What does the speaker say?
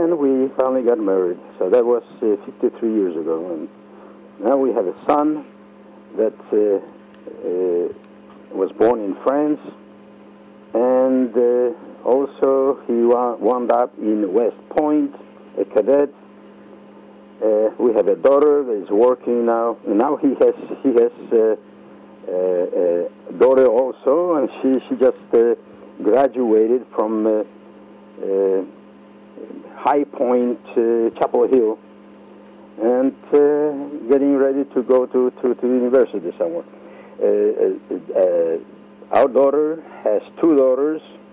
and we finally got married. So that was 53 years ago. And now we have a son that was born in France, and also he wound up in West Point, a cadet. We have a daughter that is working now. And now he has a daughter also, and she just graduated from High Point, Chapel Hill, and getting ready to go to university somewhere. Our daughter has two daughters.